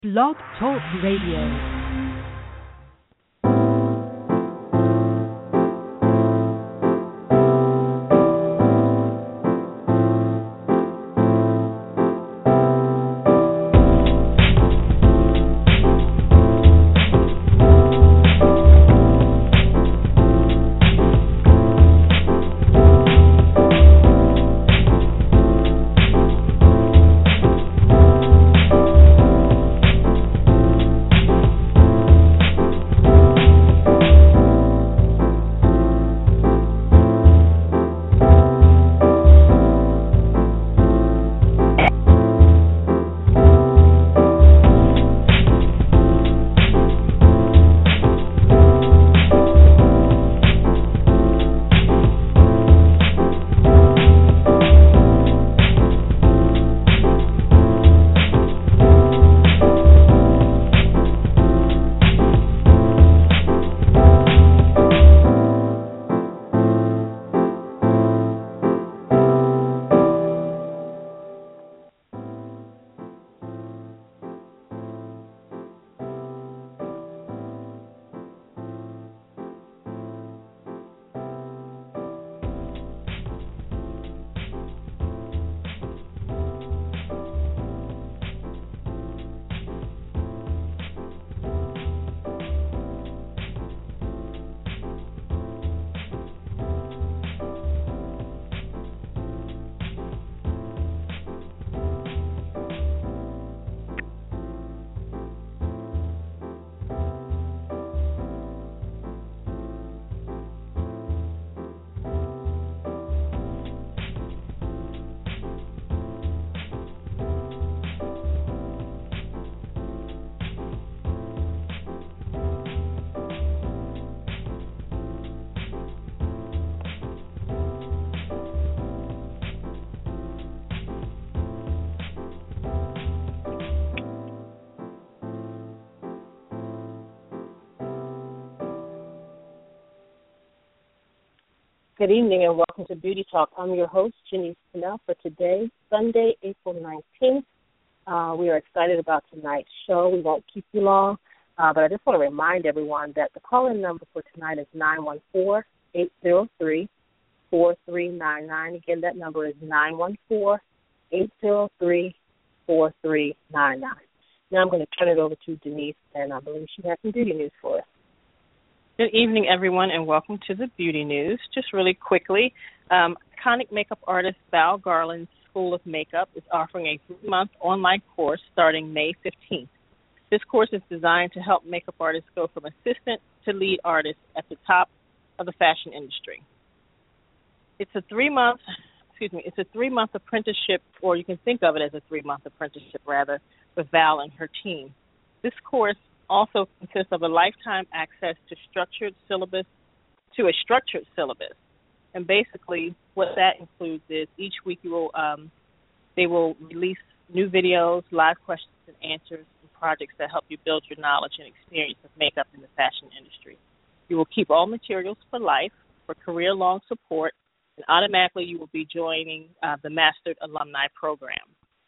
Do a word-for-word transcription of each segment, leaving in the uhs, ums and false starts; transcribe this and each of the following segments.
Blog Talk Radio. Good evening and welcome to Beauty Talk. I'm your host, Janice Pinnell, for today, Sunday, April nineteenth. Uh, we are excited about tonight's show. We won't keep you long, uh, but I just want to remind everyone that the call-in number for tonight is nine one four, eight zero three, four three nine nine. Again, that number is nine one four, eight zero three, four three nine nine. Now I'm going to turn it over to Denise, and I believe she has some beauty news for us. Good evening, everyone, and welcome to the Beauty News. Just really quickly, um, iconic makeup artist Val Garland's School of Makeup is offering a three-month online course starting May fifteenth. This course is designed to help makeup artists go from assistant to lead artist at the top of the fashion industry. It's a three-month, excuse me, it's a three-month apprenticeship, or you can think of it as a three-month apprenticeship, rather, with Val and her team. This course also consists of a lifetime access to structured syllabus, to a structured syllabus. And basically what that includes is each week you will, um, they will release new videos, live questions and answers, and projects that help you build your knowledge and experience of makeup in the fashion industry. You will keep all materials for life, for career-long support, and automatically you will be joining uh, the Mastered Alumni Program.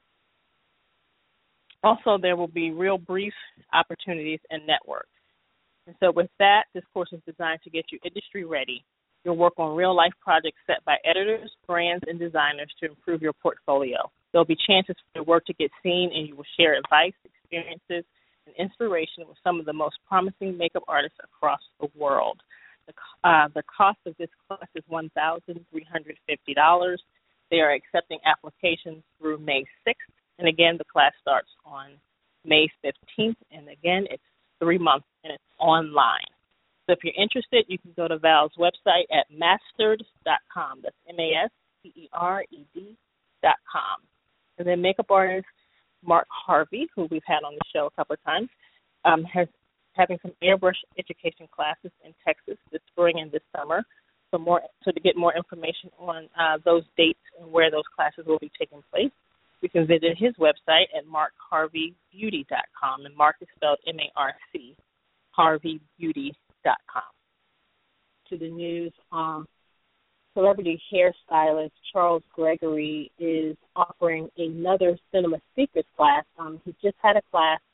Also, there will be real brief opportunities and networks. And so with that, this course is designed to get you industry ready. You'll work on real-life projects set by editors, brands, and designers to improve your portfolio. There'll be chances for your work to get seen, and you will share advice, experiences, and inspiration with some of the most promising makeup artists across the world. The, uh, the cost of this class is one thousand three hundred fifty dollars. They are accepting applications through May sixth. And again, the class starts on May fifteenth, and again, it's three months, and it's online. So if you're interested, you can go to Val's website at mastered dot com. That's M A S T E R E D dot com. And then makeup artist Mark Harvey, who we've had on the show a couple of times, um, has having some airbrush education classes in Texas this spring and this summer. So more, so to get more information on uh, those dates and where those classes will be taking place, you can visit his website at mark harvey beauty dot com, and Mark is spelled M A R C, harvey beauty dot com. To the news, um, celebrity hairstylist Charles Gregory is offering another Cinema Secrets class. Um, he just had a class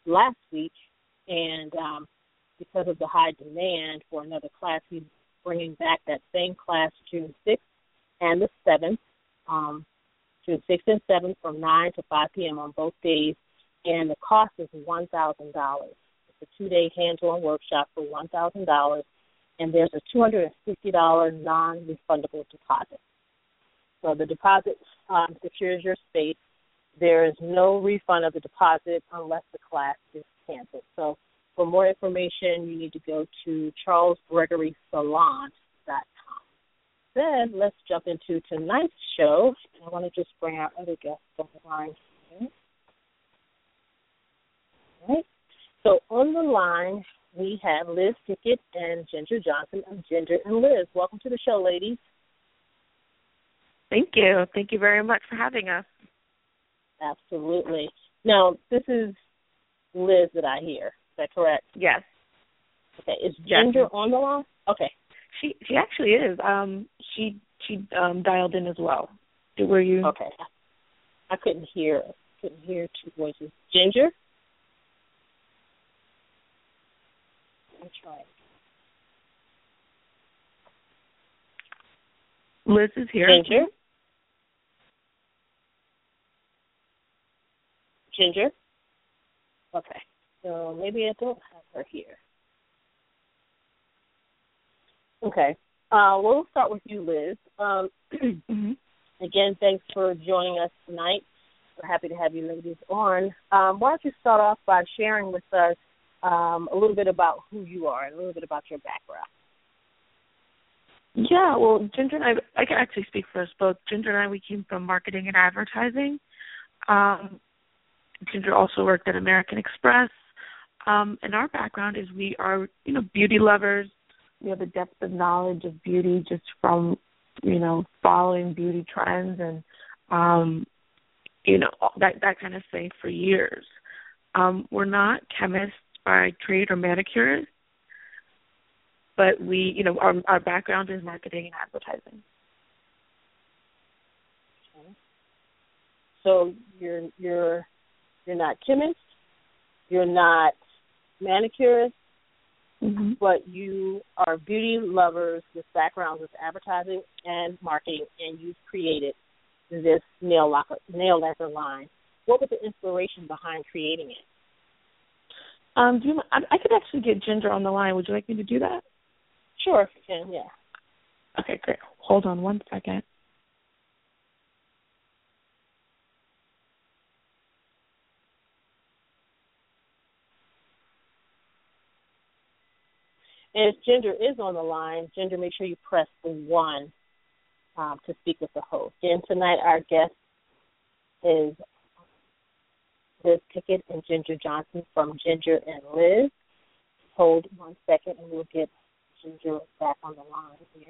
last week, and um, because of the high demand for another class, we're bringing back that same class June sixth and the seventh, um, June sixth and seventh from nine to five p.m. on both days, and the cost is one thousand dollars. It's a two-day hands-on workshop for one thousand dollars, and there's a two hundred fifty dollars non-refundable deposit. So the deposit um, secures your space. There is no refund of the deposit unless the class is canceled. So for more information, you need to go to charles gregory salon dot com. Then let's jump into tonight's show. I want to just bring our other guests on the line here. All right. So on the line, we have Liz Tickett and Ginger Johnson of Ginger and Liz. Welcome to the show, ladies. Thank you. Thank you very much for having us. Absolutely. Now, this is Liz that I hear. Is that correct? Yes. Okay. Is Ginger yes. on the line? Okay. She she actually is. Um, she she um, dialed in as well. Were you? Okay. I couldn't hear. Couldn't hear two voices. Ginger. I'm trying. Liz is here. Ginger. Ginger. Okay. So maybe I don't have her here. Okay. Uh, we'll start with you, Liz. Um, mm-hmm. Again, thanks for joining us tonight. We're happy to have you ladies on. Um, why don't you start off by sharing with us um, a little bit about who you are and a little bit about your background. Yeah, well, Ginger and I, I can actually speak for us both. Ginger and I, we came from marketing and advertising. Um, Ginger also worked at American Express. Um, and our background is we are, you know, beauty lovers. We have a depth of knowledge of beauty just from, you know, following beauty trends and, um, you know, that, that kind of thing for years. Um, we're not chemists by trade or manicurists, but we, you know, our, our background is marketing and advertising. Okay. So you're you're you're not chemist, you're not manicurist, mm-hmm. but you are beauty lovers with backgrounds with advertising and marketing, and you've created this nail lacquer, nail lacquer line. What was the inspiration behind creating it? Um, do you, I, I could actually get Ginger on the line. Would you like me to do that? Sure, if you can, yeah. Okay, great. Hold on one second. And if Ginger is on the line, Ginger, make sure you press the one um, to speak with the host. And tonight our guest is Liz Tickett and Ginger Johnson from Ginger and Liz. Hold one second and we'll get Ginger back on the line here.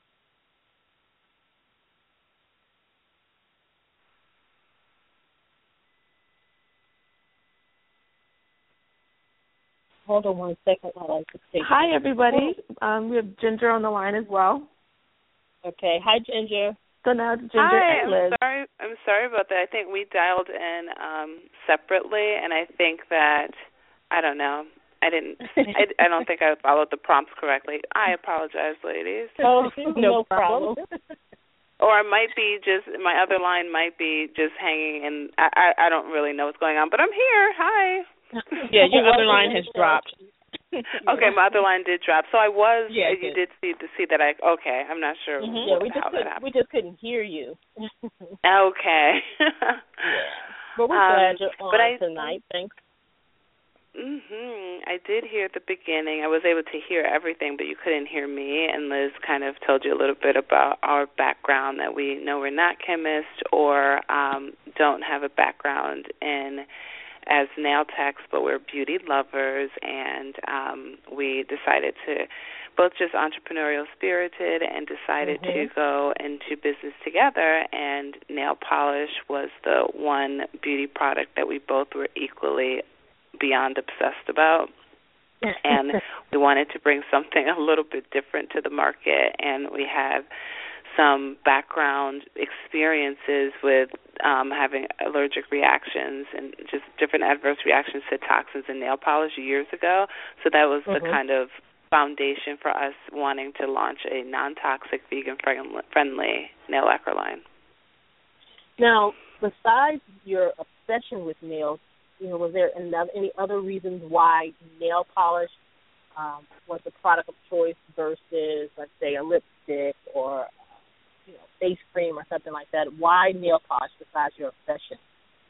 Hold on one second while I just take. Hi, everybody. Um, we have Ginger on the line as well. Okay. Hi, Ginger. So now Ginger Hi, and Liz. I'm sorry. I'm sorry about that. I think we dialed in um, separately, and I think that I don't know. I didn't. I, I don't think I followed the prompts correctly. I apologize, ladies. Oh, no problem. Or it might be just my other line might be just hanging, and I, I I don't really know what's going on. But I'm here. Hi. Yeah, your other line has dropped. Okay, my other line did drop. So I was. Yeah, you did see to see that I. Okay, I'm not sure. Mm-hmm. Yeah, we just how that couldn't, happened. we just couldn't hear you. Okay. Yeah, but we're um, glad you're on but I, tonight. Thanks. Mhm. I did hear the beginning. I was able to hear everything, but you couldn't hear me. And Liz kind of told you a little bit about our background, that we know we're not chemists or um, don't have a background in as nail techs, but we're beauty lovers, and um, we decided to both just entrepreneurial spirited and decided mm-hmm. to go into business together, and nail polish was the one beauty product that we both were equally beyond obsessed about. And we wanted to bring something a little bit different to the market, and we have some background experiences with um, having allergic reactions and just different adverse reactions to toxins in nail polish years ago. So that was mm-hmm. the kind of foundation for us wanting to launch a non-toxic, vegan-friendly nail lacquer line. Now, besides your obsession with nails, you know, was there any other reasons why nail polish um, was the product of choice versus, let's say, a lipstick or, you know, face cream or something like that? Why nail polish besides your obsession?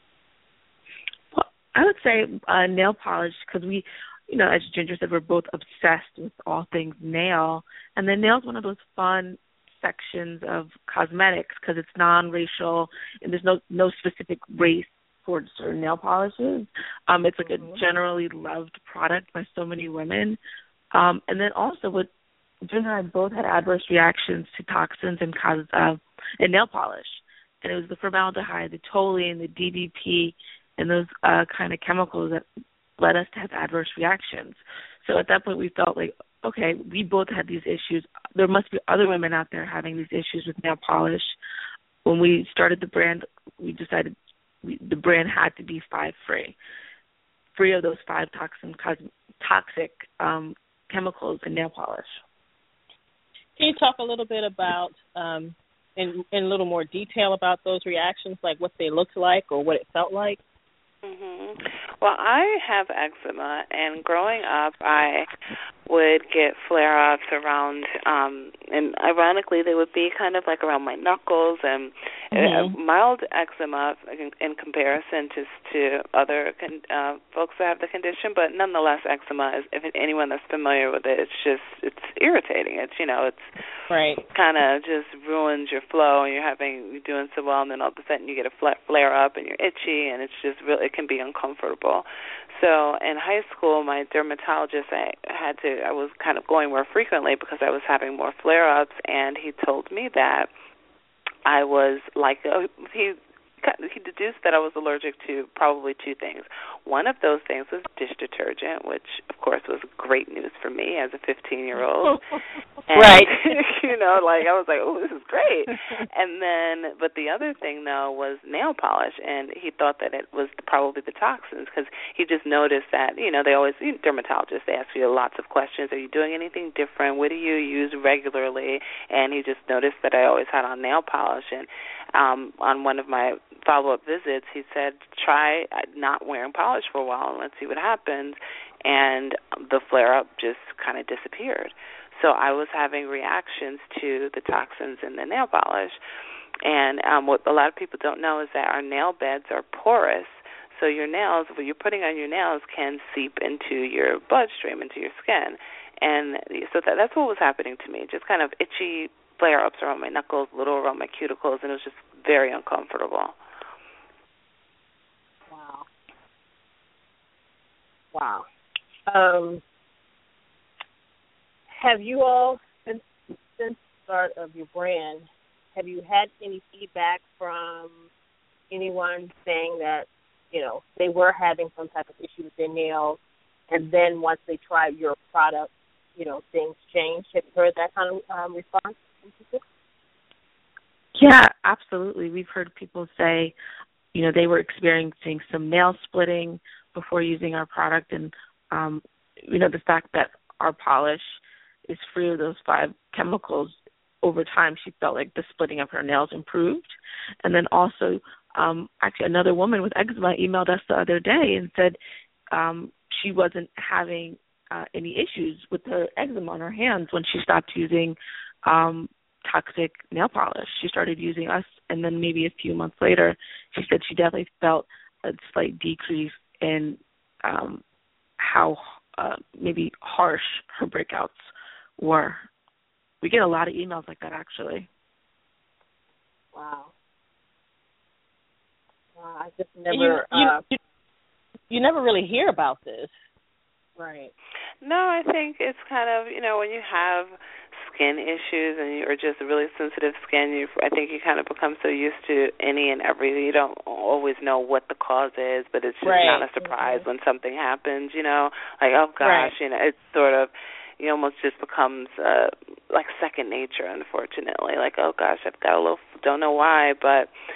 Well, I would say uh, nail polish because we, you know, as Ginger said, we're both obsessed with all things nail. And then nail is one of those fun sections of cosmetics because it's non-racial and there's no no specific race for certain nail polishes. Um, it's like mm-hmm. a generally loved product by so many women. Um, and then also, what Ginger and I both had adverse reactions to toxins and cos uh, in nail polish, and it was the formaldehyde, the toluene, the D B P, and those uh, kind of chemicals that led us to have adverse reactions. So at that point, we felt like, okay, we both had these issues. There must be other women out there having these issues with nail polish. When we started the brand, we decided we, the brand had to be five free, free of those five toxin, toxic um, chemicals in nail polish. Can you talk a little bit about, um, in, in a little more detail about those reactions, like what they looked like or what it felt like? Mm-hmm. Well, I have eczema, and growing up, I would get flare-ups around, um, and ironically, they would be kind of like around my knuckles, and mm-hmm. uh, mild eczema in, in comparison to to other con- uh, folks that have the condition, but nonetheless, eczema is, if anyone that's familiar with it, it's just, it's irritating. It's, you know, it's right. kind of just ruins your flow, and you're having, you're doing so well, and then all of a sudden you get a flare-up, and you're itchy, and it's just really, it can be uncomfortable. So in high school, my dermatologist, I had to, I was kind of going more frequently because I was having more flare-ups, and he told me that I was like, uh, he he deduced that I was allergic to probably two things. One of those things was dish detergent, which, of course, was great news for me as a fifteen-year-old. Right. You know, like, I was like, oh, this is great. And then, but the other thing, though, was nail polish, and he thought that it was probably the toxins because he just noticed that, you know, they always, you know, dermatologists, they ask you lots of questions. Are you doing anything different? What do you use regularly? And he just noticed that I always had on nail polish, and um, on one of my follow-up visits, he said, try not wearing polish for a while and let's see what happens. And the flare-up just kind of disappeared. So I was having reactions to the toxins in the nail polish. And um, what a lot of people don't know is that our nail beds are porous. So your nails, what you're putting on your nails can seep into your bloodstream, into your skin. And so that, that's what was happening to me, just kind of itchy flare-ups around my knuckles, little around my cuticles, and it was just very uncomfortable. Wow. Wow. Um, have you all, since, since the start of your brand, have you had any feedback from anyone saying that, you know, they were having some type of issue with their nails, and then once they tried your product, you know, things changed? Have you heard that kind of um, response? Yeah, absolutely. We've heard people say, you know, they were experiencing some nail splitting before using our product, and, um, you know, the fact that our polish is free of those five chemicals, over time she felt like the splitting of her nails improved. And then also, um, actually another woman with eczema emailed us the other day and said um, she wasn't having uh, any issues with her eczema on her hands when she stopped using um toxic nail polish. She started using us, and then maybe a few months later, she said she definitely felt a slight decrease in um, how uh, maybe harsh her breakouts were. We get a lot of emails like that, actually. Wow. Wow, I just never... You, you, uh, you, you never really hear about this. Right. No, I think it's kind of, you know, when you have skin issues and you're just really sensitive skin, you, I think you kind of become so used to any and everything. You don't always know what the cause is, but it's just right. not a surprise mm-hmm. when something happens, you know, like, oh, gosh, right. you know, it's sort of, you almost just becomes uh, like second nature, unfortunately. Like, oh, gosh, I've got a little, don't know why, but,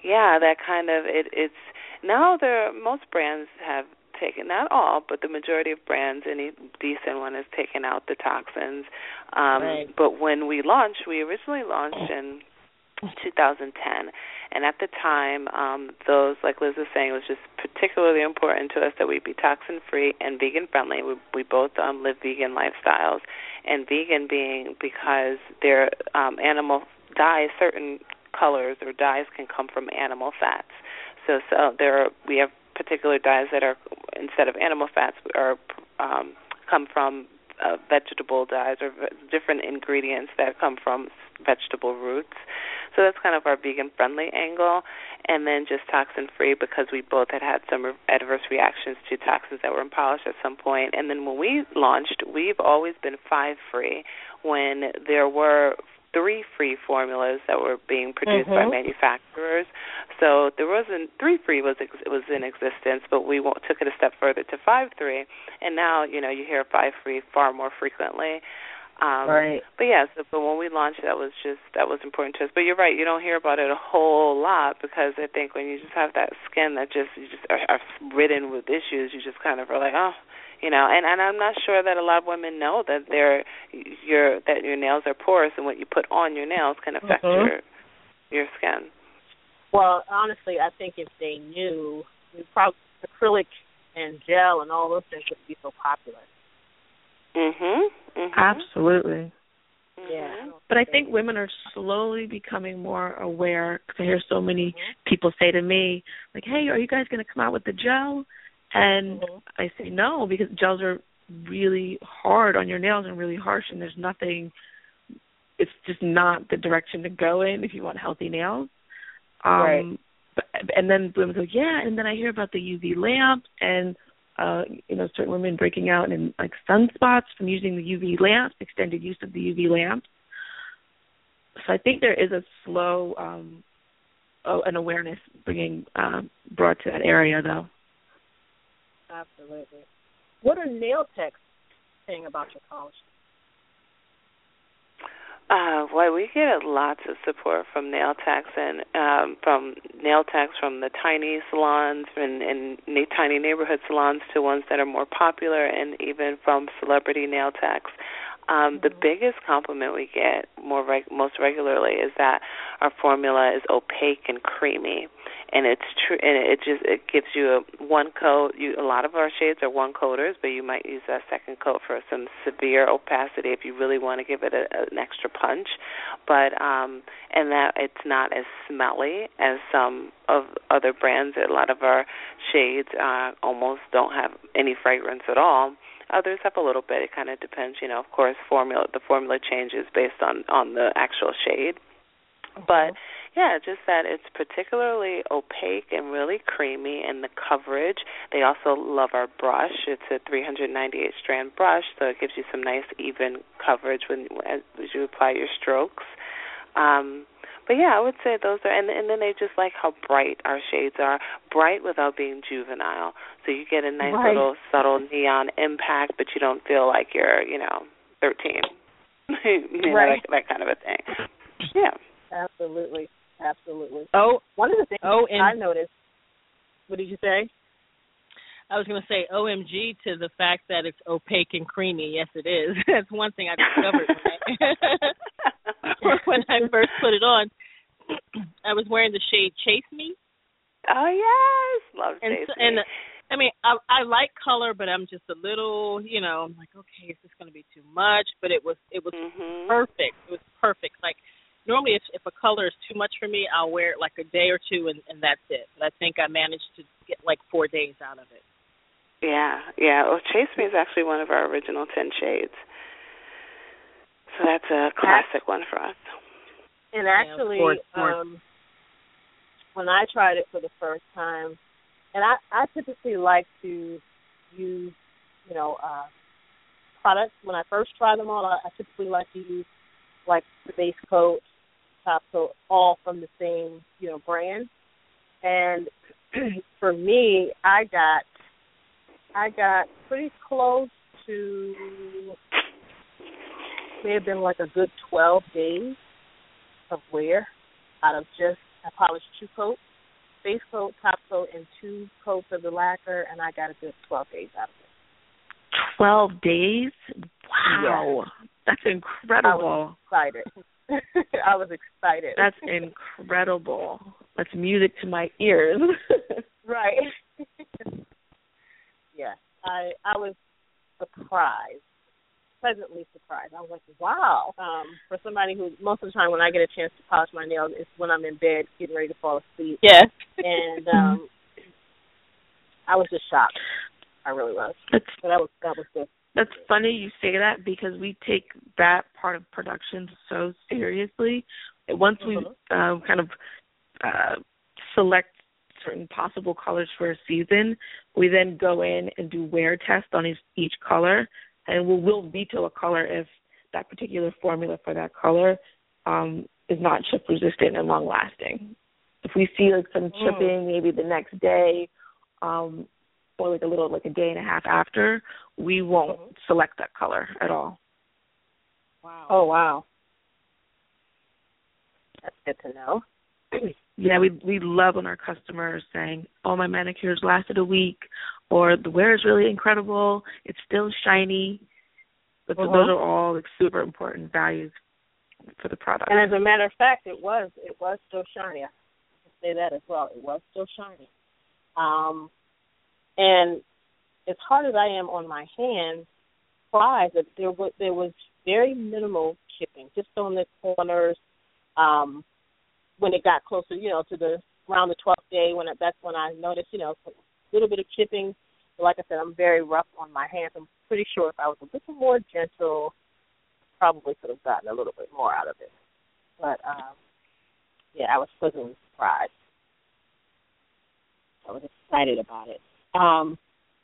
yeah, that kind of it. It's now there. Most brands have taken, not all, but the majority of brands, any decent one has taken out the toxins. Um, right. But when we launched, we originally launched in two thousand ten, and at the time, um, those, like Liz was saying, it was just particularly important to us that we be toxin-free and vegan-friendly. We, we both um, live vegan lifestyles, and vegan being because they're um, animal dyes, certain colors or dyes can come from animal fats. So, so there are, we have particular dyes that are, instead of animal fats, are um, come from uh, vegetable dyes or v- different ingredients that come from vegetable roots. So that's kind of our vegan-friendly angle. And then just toxin-free because we both had had some adverse reactions to toxins that were in polish at some point. And then when we launched, we've always been five-free when there were three free formulas that were being produced mm-hmm. by manufacturers. So there wasn't three free was ex, was in existence, but we won't, took it a step further to five free, and now you know you hear five free far more frequently. Um, right. But yeah, so, but when we launched, that was just that was important to us. But you're right, you don't hear about it a whole lot because I think when you just have that skin that just you just are, are ridden with issues, you just kind of are like, oh. You know, and, and I'm not sure that a lot of women know that they're your that your nails are porous and what you put on your nails can affect mm-hmm. your your skin. Well, honestly, I think if they knew, probably acrylic and gel and all those things would be so popular. Mhm. mhm. Absolutely. Yeah. But I think women are slowly becoming more aware because I hear so many mm-hmm. people say to me, like, hey, are you guys going to come out with the gel? And mm-hmm. I say no because gels are really hard on your nails and really harsh, and there's nothing, it's just not the direction to go in if you want healthy nails. Um, right. But, and then women go, yeah, and then I hear about the U V lamp and, uh, you know, certain women breaking out in, like, sunspots from using the U V lamps, extended use of the U V lamps. So I think there is a slow, um, oh, an awareness bringing um, brought to that area, though. Absolutely. What are nail techs saying about your polish? Uh, well, we get lots of support from nail techs and um, from nail techs from the tiny salons and, and tiny neighborhood salons to ones that are more popular, and even from celebrity nail techs. Um, the biggest compliment we get more reg- most regularly is that our formula is opaque and creamy, and it's true. And it just it gives you a one coat. You, a lot of our shades are one coaters, but you might use that second coat for some severe opacity if you really want to give it a, an extra punch. But um, and that it's not as smelly as some of other brands. A lot of our shades uh, almost don't have any fragrance at all. Others have a little bit. It kind of depends, you know. Of course, formula the formula changes based on, on the actual shade. Mm-hmm. But yeah, just that it's particularly opaque and really creamy in the coverage. They also love our brush. It's a three ninety-eight strand brush, so it gives you some nice even coverage when as you apply your strokes. Um, But, yeah, I would say those are, and, and then they just like how bright our shades are, bright without being juvenile. So you get a nice right. little subtle neon impact, but you don't feel like you're, you know, thirteen. you know, right. that, that kind of a thing. Yeah. Absolutely. Absolutely. Oh, one of the things oh, and I noticed, what did you say? I was going to say O M G to the fact that it's opaque and creamy. Yes, it is. That's one thing I discovered when, I, when I first put it on. I was wearing the shade Chase Me. Oh, yes. Love and Chase so, Me. And, I mean, I, I like color, but I'm just a little, you know, I'm like, okay, is this going to be too much? But it was it was mm-hmm. perfect. It was perfect. Like, normally if, if a color is too much for me, I'll wear it like a day or two, and, and that's it. But I think I managed to get like four days out of it. Yeah, yeah. Well, Chase Me is actually one of our original ten shades. So that's a classic one for us. And actually, yeah, of course, of course. Um, when I tried it for the first time, and I, I typically like to use, you know, uh, products. When I first try them on, I, I typically like to use, like, the base coat, top coat, all from the same, you know, brand. And for me, I got, I got pretty close to, may have been like a good twelve days of wear out of just a polished two coat. base coat, top coat, and two coats of the lacquer, and I got a good twelve days out of it. twelve days? Wow. Yes. That's incredible. I was excited. I was excited. That's incredible. That's music to my ears. Right. Yes. I I was surprised. Pleasantly surprised. I was like, wow. Um, for somebody who, most of the time when I get a chance to polish my nails, it's when I'm in bed getting ready to fall asleep. Yes. And um, I was just shocked. I really was. That's, so that was that was good. That's funny you say that because we take that part of production so seriously. Once we mm-hmm. uh, kind of uh, select certain possible colors for a season, we then go in and do wear tests on each, each color. And we'll, we'll veto a color if that particular formula for that color um, is not chip resistant and long lasting. If we see like some chipping maybe the next day um, or like a little like a day and a half after, we won't mm-hmm. select that color at all. Wow. Oh, wow. That's good to know. Yeah, we we love when our customers saying, oh, my manicures lasted a week, or the wear is really incredible, it's still shiny. But uh-huh. those are all like super important values for the product. And as a matter of fact, it was it was still shiny. I can say that as well. It was still shiny. Um, and as hard as I am on my hands, surprised that there was there was very minimal chipping, just on the corners. Um, when it got closer, you know, to the around the twelfth day, when it, that's when I noticed, you know, a little bit of chipping. But like I said, I'm very rough on my hands. I'm pretty sure if I was a little more gentle, probably could have gotten a little bit more out of it. But um, yeah, I was pleasantly surprised. I was excited about it. Um,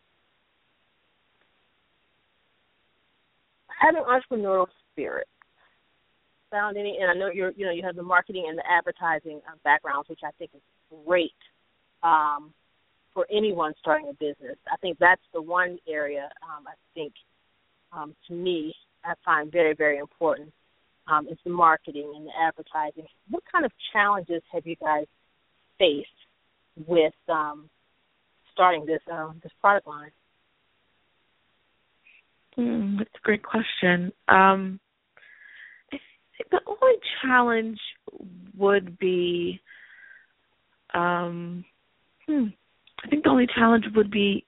I have an entrepreneurial spirit. Found any, and I know you're, you know, you have the marketing and the advertising uh, backgrounds, which I think is great um, for anyone starting a business. I think that's the one area um, I think, um, to me, I find very, very important um, is the marketing and the advertising. What kind of challenges have you guys faced with um, starting this uh, this product line? Mm, that's a great question. Um, The only challenge would be, um, hmm, I think the only challenge would be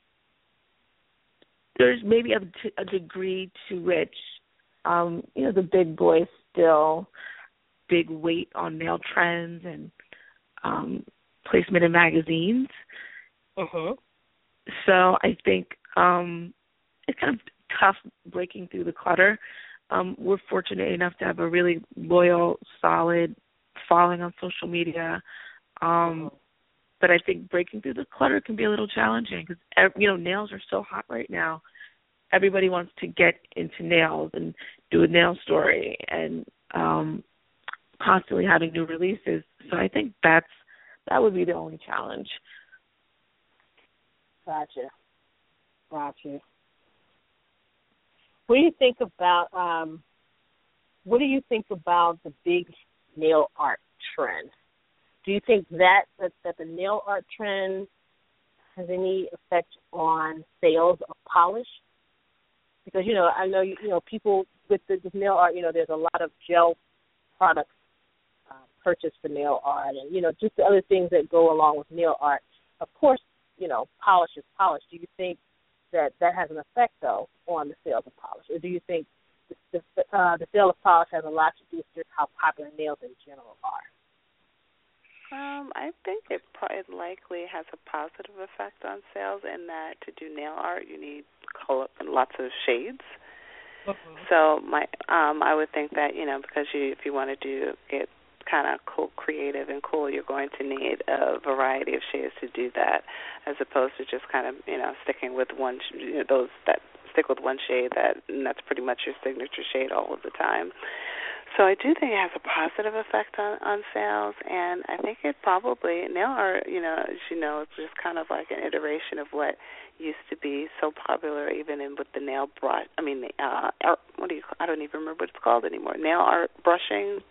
there's maybe a, a degree to which, um, you know, the big boys still big weight on nail trends and um, placement in magazines. Uh-huh. So I think um, it's kind of tough breaking through the clutter. Um, we're fortunate enough to have a really loyal, solid following on social media. Um, but I think breaking through the clutter can be a little challenging because, you know, nails are so hot right now. Everybody wants to get into nails and do a nail story and um, constantly having new releases. So I think that's that would be the only challenge. Gotcha. Gotcha. What do you think about um, what do you think about the big nail art trend? Do you think that, that that the nail art trend has any effect on sales of polish? Because you know, I know you, you know people with the with nail art. You know, there's a lot of gel products uh, purchased for nail art, and you know, just the other things that go along with nail art. Of course, you know, polish is polish. Do you think that that has an effect, though, on the sales of polish? Or do you think the, the, uh, the sale of polish has a lot to do with just how popular nails in general are? Um, I think it probably likely has a positive effect on sales in that to do nail art you need color, lots of shades. Mm-hmm. So my, um, I would think that, you know, because you, if you want to do get kind of cool, creative and cool, you're going to need a variety of shades to do that, as opposed to just kind of, you know, sticking with one, you know, those that stick with one shade that, and that's pretty much your signature shade all of the time. So I do think it has a positive effect on, on sales, and I think it probably, nail art, you know, as you know, it's just kind of like an iteration of what used to be so popular even in with the nail brush, I mean, uh, art, what do you, I don't even remember what it's called anymore, nail art brushing.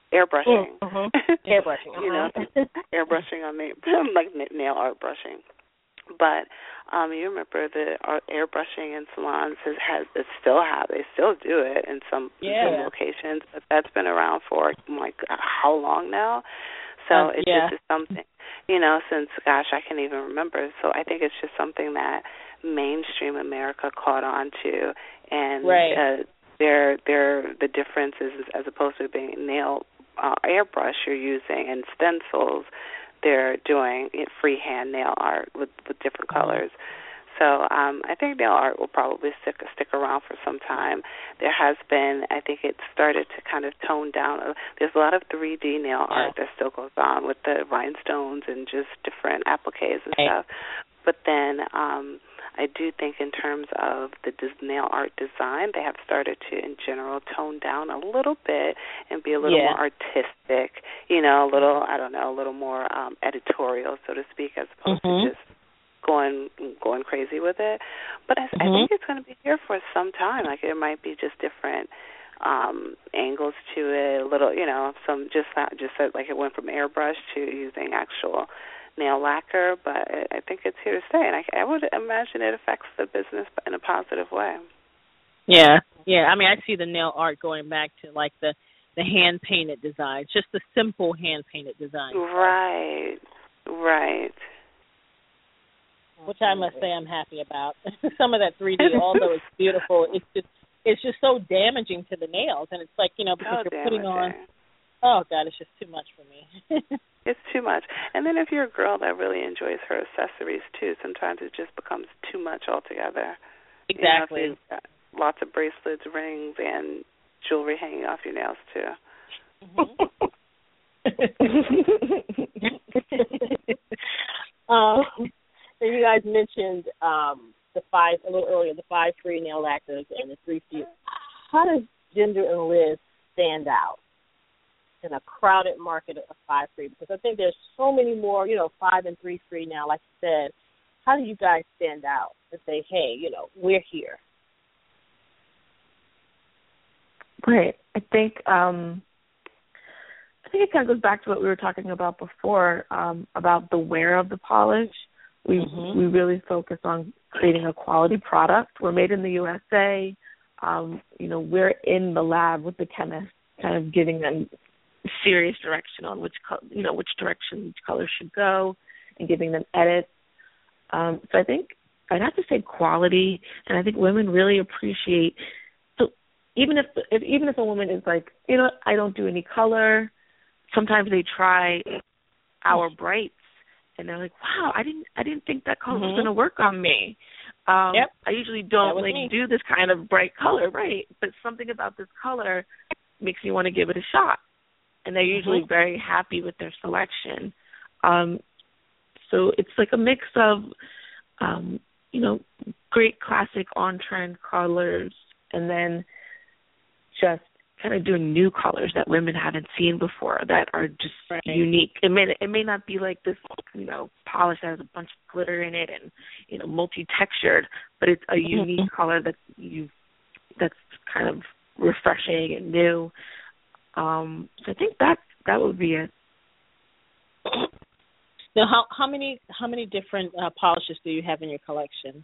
airbrushing. Mm-hmm. Airbrushing, uh-huh. You know, airbrushing on nail, like nail art brushing. But um, you remember the art, airbrushing in salons has, has it still have they still do it in some, yeah. some locations, but that's been around for like how long now? So uh, it yeah. just is something, you know, since gosh I can't even remember. So I think it's just something that mainstream America caught on to, and right. uh, they're they're the differences as opposed to being nail uh, airbrush you're using and stencils. They're doing freehand nail art with, with different colors. So um, I think nail art will probably stick stick around for some time. There has been, I think it started to kind of tone down. There's a lot of three D nail yeah. art that still goes on with the rhinestones and just different appliques and right. stuff. But then um, I do think in terms of the nail art design, they have started to, in general, tone down a little bit and be a little yeah. more artistic, you know, a little, I don't know, a little more um, editorial, so to speak, as opposed mm-hmm. to just going going crazy with it. But I, mm-hmm. I think it's going to be here for some time. Like, there might be just different um, angles to it, a little, you know, some just, just like it went from airbrush to using actual nail lacquer, but I think it's here to stay, and I, I would imagine it affects the business in a positive way. Yeah, yeah. I mean, I see the nail art going back to like the the hand painted designs, just the simple hand painted designs. Right, right. Which I must say I'm happy about. Some of that three D, although it's beautiful, it's just it's just so damaging to the nails, and it's like, you know, because oh, you're putting damaging. on. Oh God, it's just too much for me. It's too much. And then if you're a girl that really enjoys her accessories too, sometimes it just becomes too much altogether. Exactly. You know, if you've got lots of bracelets, rings, and jewelry hanging off your nails too. Mm-hmm. um, so you guys mentioned um, the five a little earlier, the five free nail lacquers and the three feet. How does Ginger and Liz stand out in a crowded market of five free? Because I think there's so many more, you know, five and three free now. Like you said, how do you guys stand out and say, hey, you know, we're here? Right. I think um, I think it kind of goes back to what we were talking about before um, about the wear of the polish. We mm-hmm. we really focus on creating a quality product. We're made in the U S A. Um, you know, we're in the lab with the chemists, kind of giving them serious direction on which co- you know which direction each color should go, and giving them edits. Um, so I think I'd have to say quality, and I think women really appreciate. So even if, if even if a woman is like, you know, I don't do any color, sometimes they try our brights, and they're like, wow, I didn't I didn't think that color mm-hmm. was going to work on me. Um, yep. I usually don't like me. do this kind of bright color, right? But something about this color makes me want to give it a shot. And they're usually mm-hmm. very happy with their selection. Um, so it's like a mix of, um, you know, great classic on-trend colors, and then just kind of doing new colors that women haven't seen before that are just right. unique. It may it may not be like this, you know, polish that has a bunch of glitter in it and, you know, multi-textured, but it's a unique mm-hmm. color that you that's kind of refreshing and new. Um, so I think that that would be it. Now, how how many how many different uh, polishes do you have in your collection?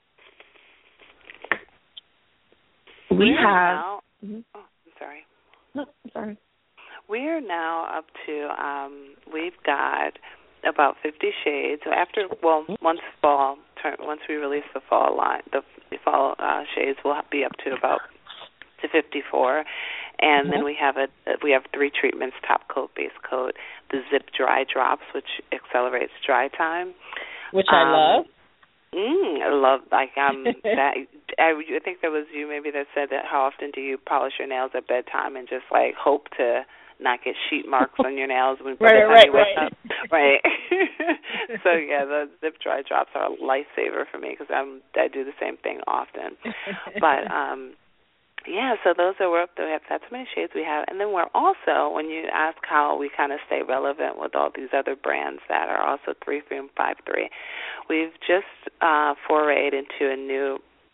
We We're have. Now, mm-hmm. oh, I'm sorry. No, I'm sorry. We are now up to. Um, we've got about fifty shades. So after, well, once fall, turn, once we release the fall line, the, the fall uh, shades, we'll be up to about to fifty-four. And mm-hmm. then we have a we have three treatments: top coat, base coat, the zip dry drops, which accelerates dry time, which um, I love. Mm, I love like um that. I, I think that was you maybe that said that. How often do you polish your nails at bedtime and just like hope to not get sheet marks on your nails when by right, the time right, you wake right. up? Right. So yeah, the zip dry drops are a lifesaver for me because I'm I do the same thing often. But um. Yeah, so those are we're up there. We have that's how many shades we have, and then we're also, when you ask how we kind of stay relevant with all these other brands that are also three three and five three, we've just uh, forayed into a new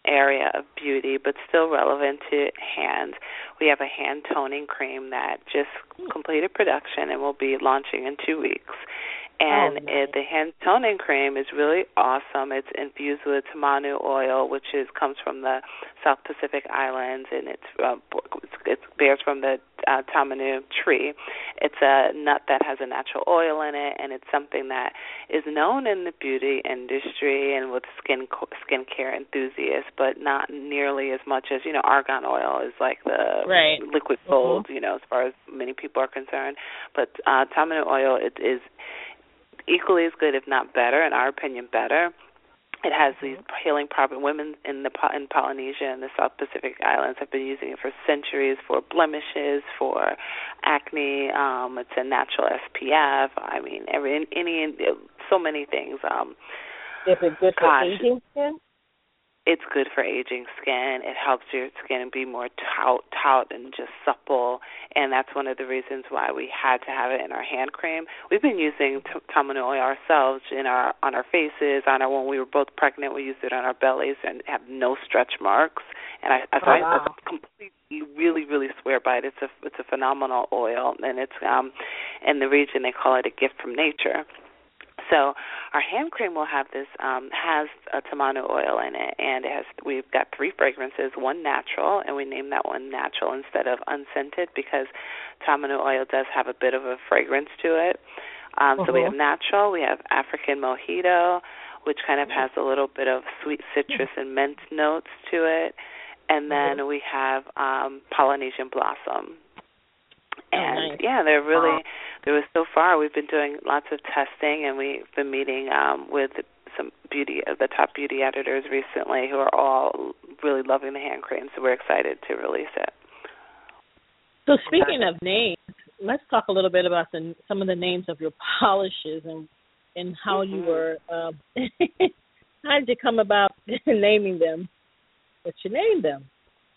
area of beauty, but still relevant to hands. We have a hand toning cream that just completed production and will be launching in two weeks. And oh, nice. it, the hand toning cream is really awesome. It's infused with tamanu oil, which is comes from the South Pacific Islands, and it's uh, it bears from the uh, tamanu tree. It's a nut that has a natural oil in it, and it's something that is known in the beauty industry and with skin skincare enthusiasts, but not nearly as much as, you know, argan oil is like the right. liquid gold, mm-hmm. you know, as far as many people are concerned. But uh, tamanu oil, it is equally as good, if not better, in our opinion, better. It has these healing properties. Women in the in Polynesia and the South Pacific Islands have been using it for centuries for blemishes, for acne. Um, it's a natural S P F. I mean, every any so many things. Um, Is it good for gosh, aging skin? It's good for aging skin. It helps your skin be more taut, taut and just supple, and that's one of the reasons why we had to have it in our hand cream. We've been using t- tamanu oil ourselves in our on our faces. On our when we were both pregnant, we used it on our bellies and have no stretch marks. And I, I, oh, I wow. completely, really, really swear by it. It's a it's a phenomenal oil, and it's um in the region they call it a gift from nature. So our hand cream will have this, um, has a tamanu oil in it, and it has, we've got three fragrances, one natural, and we named that one natural instead of unscented because tamanu oil does have a bit of a fragrance to it. Um, uh-huh. So we have natural, we have African mojito, which kind of has a little bit of sweet citrus and mint notes to it, and then uh-huh. we have um, Polynesian blossom. And, oh, nice. yeah, they're really, there was so far, we've been doing lots of testing, and we've been meeting um, with some beauty, the top beauty editors recently who are all really loving the hand cream, so we're excited to release it. So speaking of names, let's talk a little bit about the, some of the names of your polishes and and how mm-hmm. you were, um, how did you come about naming them, what you named them?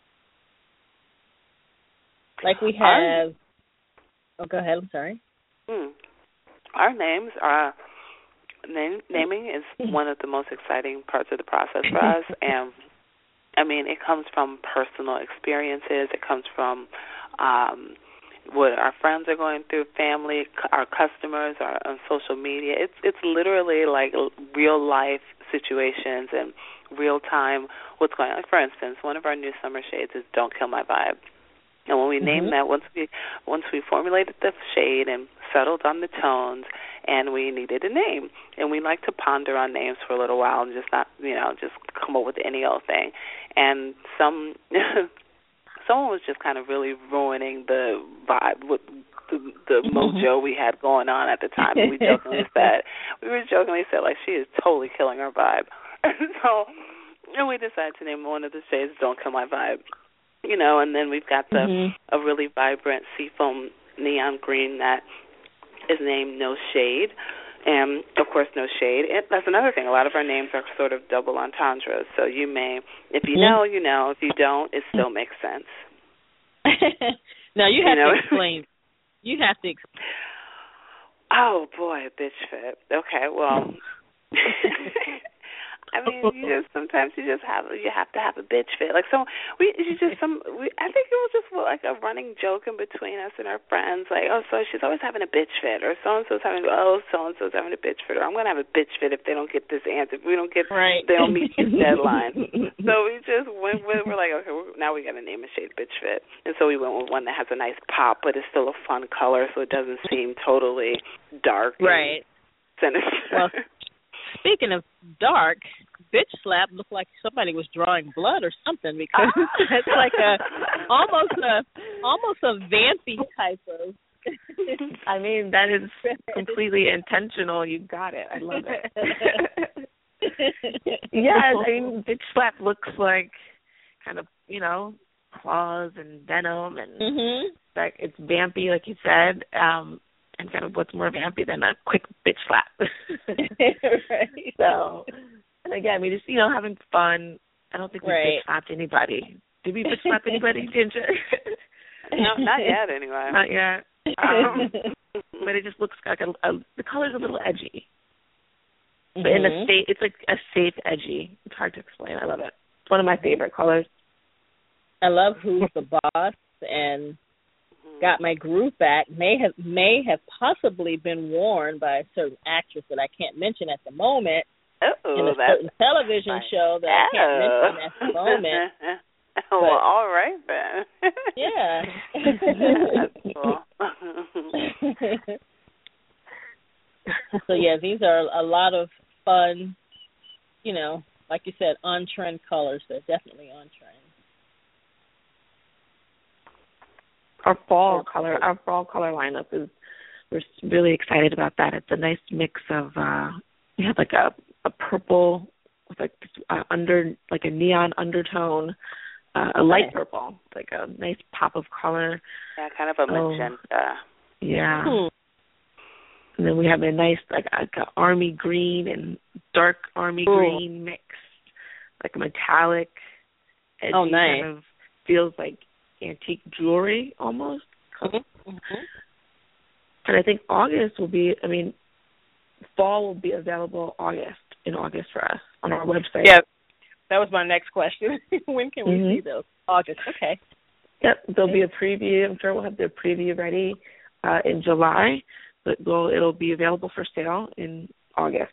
Like we have... Oh, go ahead. I'm sorry. Hmm. Our names are name, naming is one of the most exciting parts of the process for us, and I mean it comes from personal experiences. It comes from um, what our friends are going through, family, our customers, our on social media. It's it's literally like real life situations and real time what's going on. Like for instance, one of our new summer shades is "Don't Kill My Vibe." And when we named mm-hmm. that, once we once we formulated the shade and settled on the tones, and we needed a name, and we like to ponder on names for a little while and just not, you know, just come up with any old thing. And some someone was just kind of really ruining the vibe, with the, the mojo we had going on at the time. And we jokingly said, we were jokingly said like she is totally killing our vibe. so, and we decided to name one of the shades "Don't Kill My Vibe." You know, and then we've got the mm-hmm. a really vibrant seafoam neon green that is named No Shade, and of course No Shade. It, that's another thing. A lot of our names are sort of double entendres. So you may, if you know, you know. If you don't, it still makes sense. Now you have you know? to explain. You have to explain. Oh boy, bitch fit. Okay, well. I mean, you just sometimes you just have you have to have a bitch fit. Like some we you just some we I think it was just like a running joke in between us and our friends. Like, oh, so she's always having a bitch fit, or so and so's having oh so and so's having a bitch fit, or I'm gonna have a bitch fit if they don't get this answer. If we don't get right. they don't meet this deadline. So we just went with we're like okay we're, now we got to name a shade bitch fit, and so we went with one that has a nice pop, but it's still a fun color, so it doesn't seem totally dark. Right. Sinister. Well, speaking of dark, bitch slap looked like somebody was drawing blood or something because it's like a almost a almost a vampy type of. I mean, that is completely intentional. You got it. I love it. Yeah, I mean, bitch slap looks like kind of, you know, claws and venom and mm-hmm. like it's vampy, like you said. Um, And kind of what's more vampy than a quick bitch slap. Right. So, and again, we just, you know, having fun. I don't think we right. bitch slapped anybody. Did we bitch slap anybody, Ginger? No, not yet anyway. Not yet. Um, but it just looks like a, a, the color's a little edgy. But mm-hmm. in a safe, it's like a safe edgy. It's hard to explain. I love it. It's one of my favorite colors. I love Who's the Boss and Got My Groove Back. May have may have possibly been worn by a certain actress that I can't mention at the moment oh, in a certain television nice. show that I can't mention at the moment. Oh, But, well, all right then. Yeah. That's cool. So, yeah, these are a lot of fun, you know, like you said, on-trend colors. They're definitely on-trend. Our fall color, our fall color lineup is, we're really excited about that. It's a nice mix of, uh, we have like a, a purple with like uh, under, like a neon undertone, uh, a light purple, like a nice pop of color. Yeah, kind of a magenta. Oh, yeah. Hmm. And then we have a nice, like, like a army green and dark army Ooh. green mix, like a metallic, edgy, Oh, nice. kind of feels like antique jewelry almost. Mm-hmm. Mm-hmm. And I think August will be, I mean, fall will be available August, in August for us on our website. Yeah, that was my next question. When can we Mm-hmm. see those? August, okay. Yep, there'll be a preview. I'm sure we'll have the preview ready uh, in July, but we'll, it'll be available for sale in August.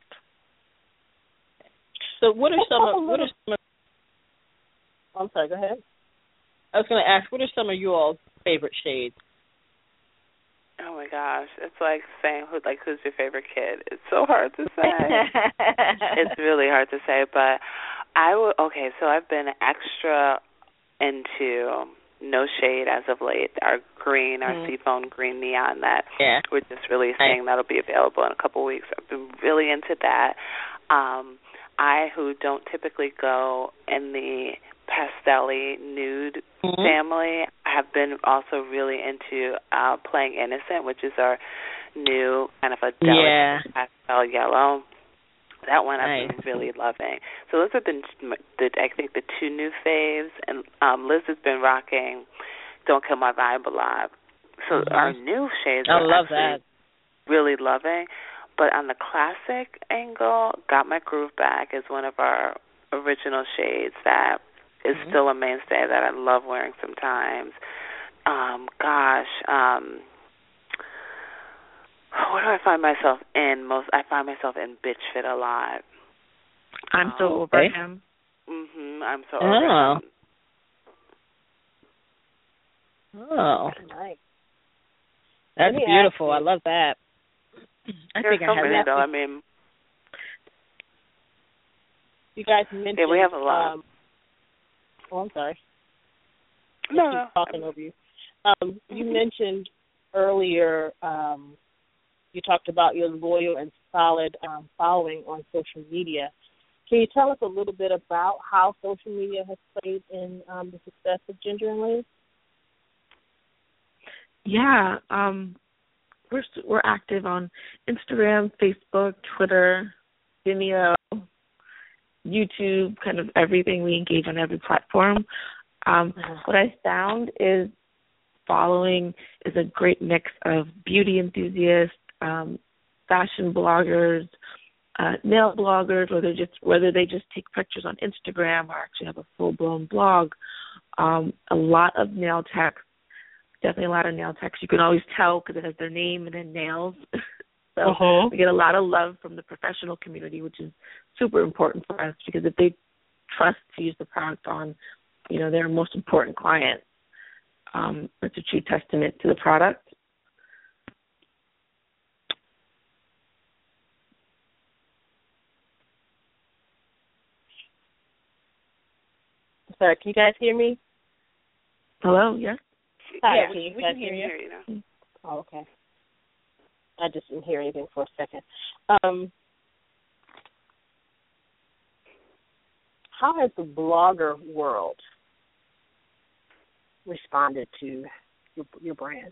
So what are some of, what are some of, I'm sorry, go ahead. I was going to ask, what are some of you all's favorite shades? Oh my gosh, it's like saying who, like who's your favorite kid. It's so hard to say. It's really hard to say, but I would. Okay, so I've been extra into No Shade as of late. Our green, our mm. seafoam green neon that yeah. we're just releasing. Nice. That'll be available in a couple of weeks. I've been really into that. Um, I, who don't typically go in the pastel-y nude mm-hmm. family, have been also really into uh, Playing Innocent, which is our new kind of a delicate yeah. pastel yellow. That one I've nice. been really loving. So those have been, the, I think, the two new faves. And um, Liz has been rocking Don't Kill My Vibe Alive. So mm-hmm. our new shades I are love actually that. really loving. But on the classic angle, Got My Groove Back is one of our original shades that is mm-hmm. still a mainstay that I love wearing sometimes. Um, gosh, um, what do I find myself in most? I find myself in Bitch Fit a lot. I'm so um, over him. Mm-hmm, I'm so oh. over him. Oh, nice. That's beautiful. I love that. I There's think so I have many, that. though. I mean, you guys mentioned. Yeah, we have a lot. Um, oh, I'm sorry. No, I keep no. talking over you. Um, you mentioned earlier. Um, you talked about your loyal and solid um, following on social media. Can you tell us a little bit about how social media has played in um, the success of Ginger and Liz? Yeah, um, we're we're active on Instagram, Facebook, Twitter, Vimeo, YouTube, kind of everything. We engage on every platform. Um, what I found is following is a great mix of beauty enthusiasts, um, fashion bloggers, uh, nail bloggers, whether just whether they just take pictures on Instagram or actually have a full blown blog. Um, a lot of nail techs. Definitely a lot of nail techs. You can always tell because it has their name and then nails. so uh-huh. we get a lot of love from the professional community, which is super important for us because if they trust to use the product on, you know, their most important client, um, it's a true testament to the product. Sorry, can you guys hear me? Hello, yes? Hi, yeah, can you we guys can hear, hear you? you now. Oh, okay. I just didn't hear anything for a second. Um, how has the blogger world responded to your, your brand?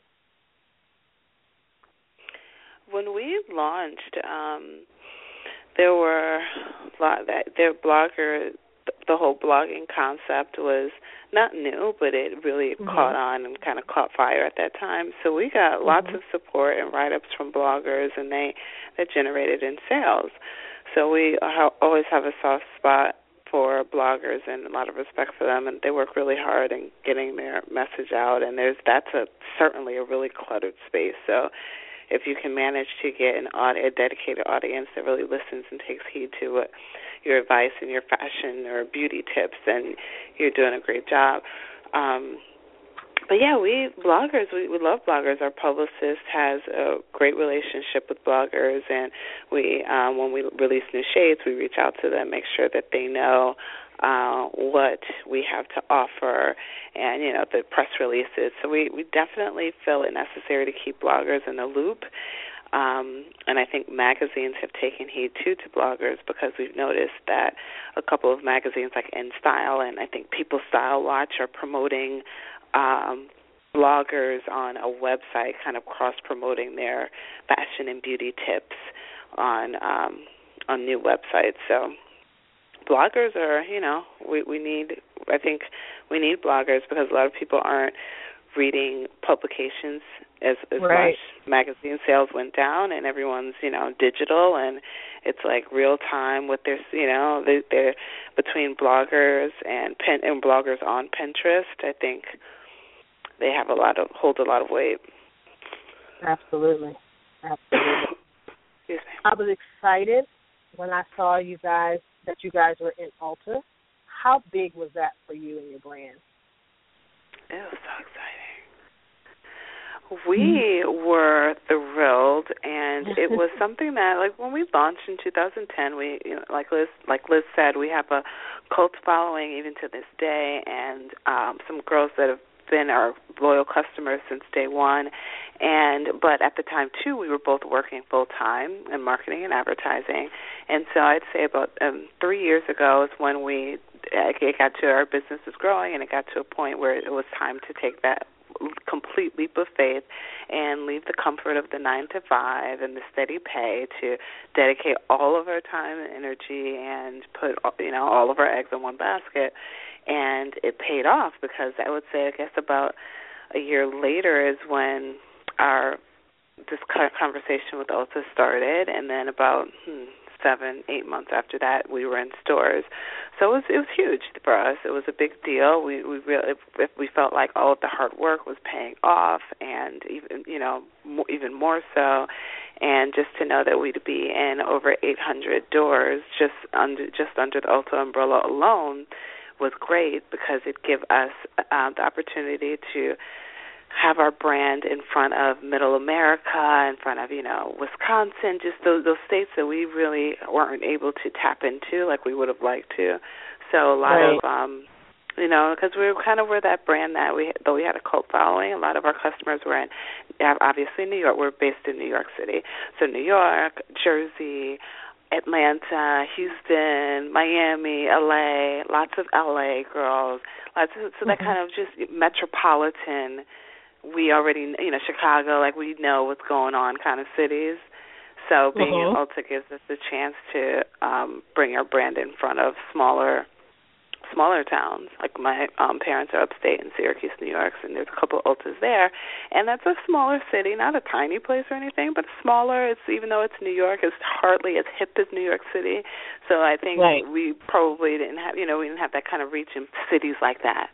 When we launched, um, there were a lot that their blogger. The whole blogging concept was not new, but it really mm-hmm. caught on and kind of caught fire at that time. So we got mm-hmm. lots of support and write-ups from bloggers, and they that generated in sales. So we ha- always have a soft spot for bloggers and a lot of respect for them, and they work really hard in getting their message out. And there's that's a certainly a really cluttered space. So if you can manage to get an a dedicated audience that really listens and takes heed to what your advice and your fashion or beauty tips, then you're doing a great job. Um, But, yeah, we bloggers, we, we love bloggers. Our publicist has a great relationship with bloggers, and we, um, when we release new shades, we reach out to them, make sure that they know uh, what we have to offer and, you know, the press releases. So we, we definitely feel it necessary to keep bloggers in the loop. Um, and I think magazines have taken heed, too, to bloggers because we've noticed that a couple of magazines like InStyle and I think People Style Watch are promoting Um, bloggers on a website kind of cross-promoting their fashion and beauty tips on um, on new websites. So bloggers are, you know, we, we need, I think we need bloggers because a lot of people aren't reading publications as, as right. much. Magazine sales went down and everyone's, you know, digital and it's like real time with their, you know, they, they're between bloggers and, pen, and bloggers on Pinterest, I think they have a lot of hold a lot of weight. Absolutely, absolutely. Excuse me. I was excited when I saw you guys that you guys were in Ulta. How big was that for you and your brand? It was so exciting. We were thrilled, and it was something that, like, when we launched in two thousand ten, we, you know, like Liz, like Liz said, we have a cult following even to this day, and um, some girls that have been our loyal customers since day one. And but at the time too, we were both working full time in marketing and advertising. And so I'd say about um, three years ago is when we it got to our business was growing, and it got to a point where it was time to take that complete leap of faith and leave the comfort of the nine to five and the steady pay to dedicate all of our time and energy and put, you know, all of our eggs in one basket. And it paid off because I would say, I guess about a year later is when our this conversation with Ulta started, and then about hmm, seven, eight months after that, we were in stores. So it was it was huge for us. It was a big deal. We we really if we felt like all of the hard work was paying off, and even you know more, even more so, and just to know that we'd be in over eight hundred doors just under just under the Ulta umbrella alone was great because it gave us uh, the opportunity to have our brand in front of Middle America, in front of, you know, Wisconsin, just those, those states that we really weren't able to tap into like we would have liked to. So a lot right. of, um, you know, because we were kind of were that brand that we, though we had a cult following, a lot of our customers were in, obviously New York. We're based in New York City. So New York, Jersey, Atlanta, Houston, Miami, L A, lots of L A girls, lots of, so that mm-hmm. kind of just metropolitan, we already, you know, Chicago, like we know what's going on kind of cities. So being mm-hmm. in Ulta gives us a chance to um, bring our brand in front of smaller smaller towns. Like my um, parents are upstate in Syracuse, New York, and there's a couple of Ultas there. And that's a smaller city, not a tiny place or anything, but smaller. It's even though it's New York, it's hardly as hip as New York City. So I think right. we probably didn't have, you know, we didn't have that kind of reach in cities like that.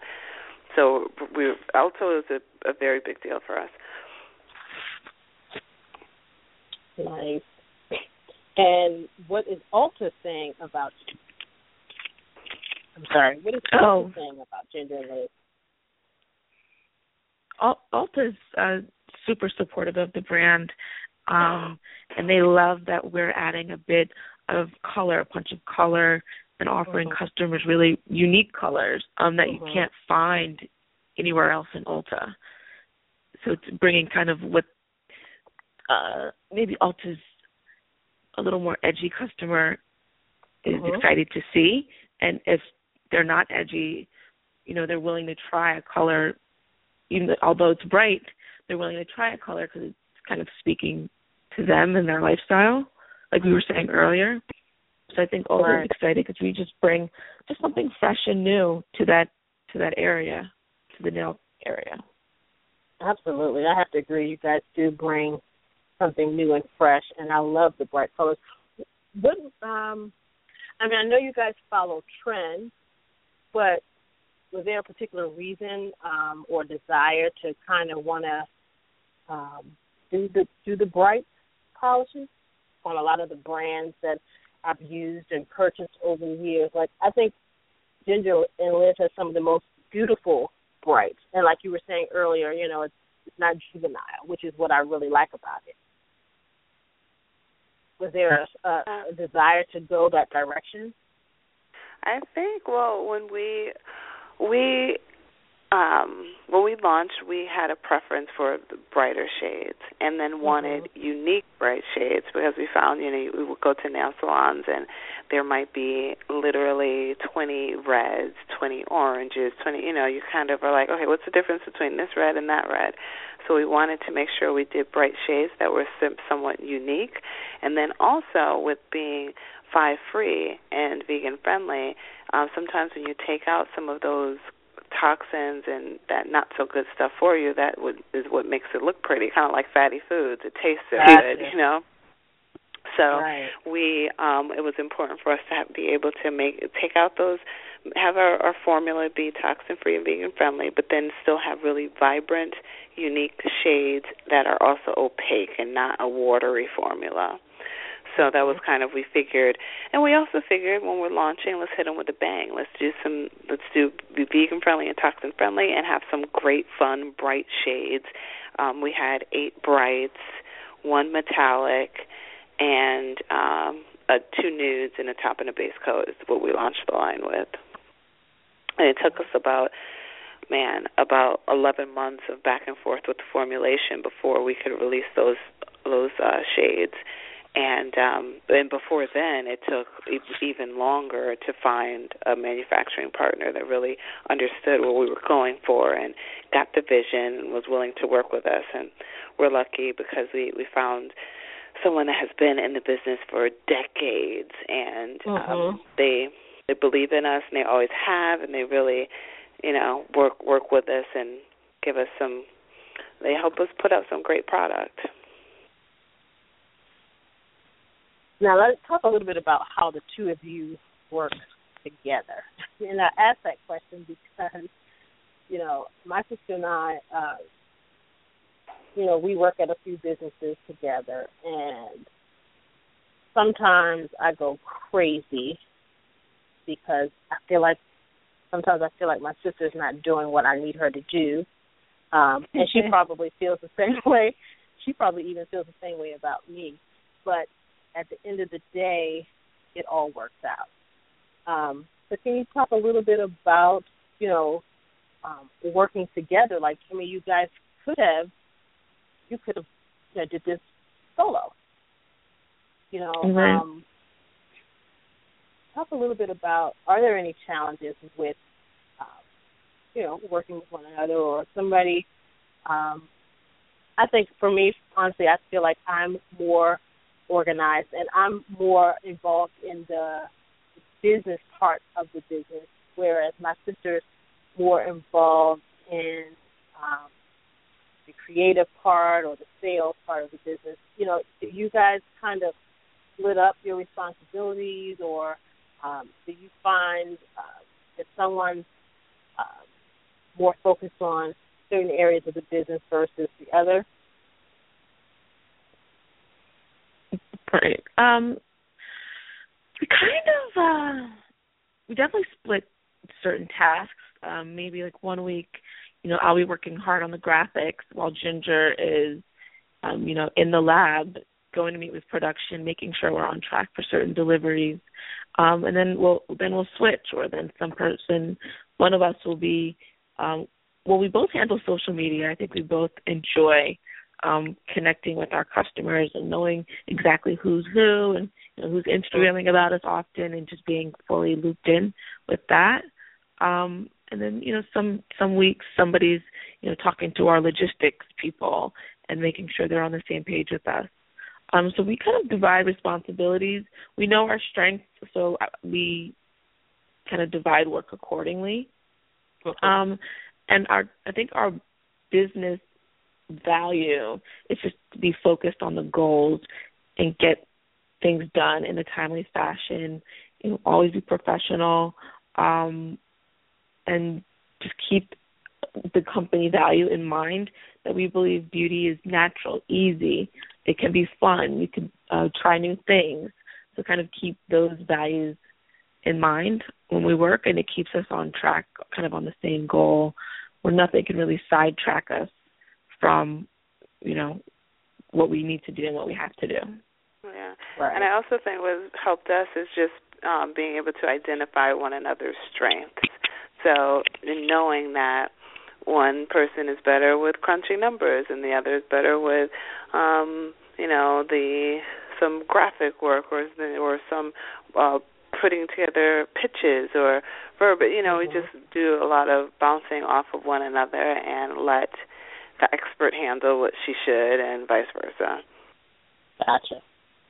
So we Ulta is a, a very big deal for us. Nice. And what is Ulta saying about you? I'm sorry. What is Ulta oh. saying about Ginger and Liz? Ulta's uh, super supportive of the brand, um, and they love that we're adding a bit of color, a punch of color, and offering mm-hmm. customers really unique colors um, that mm-hmm. you can't find anywhere else in Ulta. So it's bringing kind of what uh, maybe Ulta's a little more edgy customer is mm-hmm. excited to see, and if they're not edgy, you know, they're willing to try a color, even though, although it's bright, they're willing to try a color because it's kind of speaking to them and their lifestyle, like we were saying earlier. So I think Ulta right. is excited because we just bring just something fresh and new to that to that area, to the nail area. Absolutely. I have to agree. You guys do bring something new and fresh, and I love the bright colors. What, um, I mean, I know you guys follow trends, but was there a particular reason um, or desire to kind of want to um, do the do the bright polishes on a lot of the brands that I've used and purchased over the years? Like, I think Ginger and Liz has some of the most beautiful brights, and like you were saying earlier, you know, it's, it's not juvenile, which is what I really like about it. Was there a, a, a desire to go that direction? I think, well, when we we um, when we launched, we had a preference for the brighter shades, and then wanted mm-hmm. unique bright shades, because we found, you know, we would go to nail salons and there might be literally twenty reds, twenty oranges, twenty. You know, you kind of are like, okay, what's the difference between this red and that red? So we wanted to make sure we did bright shades that were somewhat unique. And then also with being five-free and vegan-friendly, um, sometimes when you take out some of those toxins and that not-so-good stuff for you, that would, is what makes it look pretty, kind of like fatty foods. It tastes so good, you know. So right. we, um, it was important for us to have, be able to make take out those, have our, our formula be toxin-free and vegan-friendly, but then still have really vibrant, unique shades that are also opaque and not a watery formula. So that was kind of, we figured, and we also figured when we're launching, let's hit them with a bang. Let's do some, let's do be vegan-friendly and toxin-friendly and have some great, fun, bright shades. Um, we had eight brights, one metallic, and um, uh, two nudes and a top and a base coat is what we launched the line with. And it took us about, man, about eleven months of back and forth with the formulation before we could release those those uh, shades. And um, and before then, it took even longer to find a manufacturing partner that really understood what we were going for and got the vision and was willing to work with us. And we're lucky because we, we found someone that has been in the business for decades, and mm-hmm. um, they they believe in us, and they always have, and they really, you know, work work with us and give us some. They help us put out some great product. Now, let's talk a little bit about how the two of you work together. And I ask that question because, you know, my sister and I, uh, you know, we work at a few businesses together, and sometimes I go crazy because I feel like, sometimes I feel like my sister's not doing what I need her to do. Um, and she probably feels the same way. She probably even feels the same way about me. But at the end of the day, it all works out. Um, so can you talk a little bit about, you know, um, working together? Like, I mean, you guys could have, you could have, you know, did this solo. You know, mm-hmm. um, talk a little bit about, are there any challenges with, um, you know, working with one another or somebody? Um, I think for me, honestly, I feel like I'm more organized, and I'm more involved in the business part of the business, whereas my sister's more involved in um, the creative part or the sales part of the business. You know, do you guys kind of split up your responsibilities, or um, do you find uh, that someone's uh, more focused on certain areas of the business versus the other? Right. Um, we kind of, uh, we definitely split certain tasks. Um, maybe like one week, you know, I'll be working hard on the graphics while Ginger is, um, you know, in the lab going to meet with production, making sure we're on track for certain deliveries. Um, and then we'll then we'll switch, or then some person, one of us will be, um, well, we both handle social media. I think we both enjoy Um, connecting with our customers and knowing exactly who's who and you know, who's Instagramming about us often, and just being fully looped in with that. Um, and then, you know, some some weeks somebody's, you know, talking to our logistics people and making sure they're on the same page with us. Um, so we kind of divide responsibilities. We know our strengths, so we kind of divide work accordingly. Okay. Um, and our I think our business value is just to be focused on the goals and get things done in a timely fashion you know, always be professional, um, and just keep the company value in mind, that we believe beauty is natural, easy. It can be fun. You can uh, try new things. So kind of keep those values in mind when we work, and it keeps us on track, kind of on the same goal, where nothing can really sidetrack us from, you know, what we need to do and what we have to do. Yeah. Right. And I also think what helped us is just um, being able to identify one another's strengths. So knowing that one person is better with crunching numbers and the other is better with, um, you know, the some graphic work or or some uh, putting together pitches or verb. You know, mm-hmm. we just do a lot of bouncing off of one another and let the expert handle what she should and vice versa. Gotcha.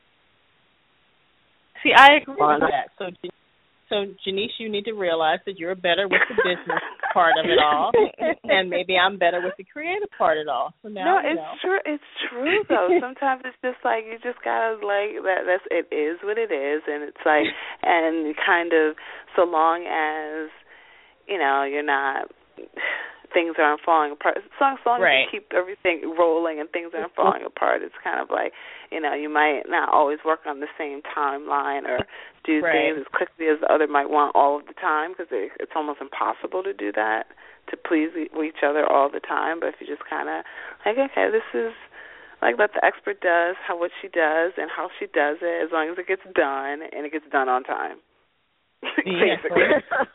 See, I agree with that. So, so Janice, you need to realize that you're better with the business part of it all, and maybe I'm better with the creative part of it all. So now, no, you it's know. true. It's true though. Sometimes it's just like you just gotta like that. That's it is what it is, and it's like and kind of so long as you know you're not. Things aren't falling apart. As long, as long right. as you keep everything rolling and things aren't falling apart, it's kind of like, you know, you might not always work on the same timeline or do right. things as quickly as the other might want all of the time, because it, it's almost impossible to do that, to please each other all the time. But if you just kind of like, okay, this is like let the expert does how what she does and how she does it, as long as it gets done and it gets done on time. Basically.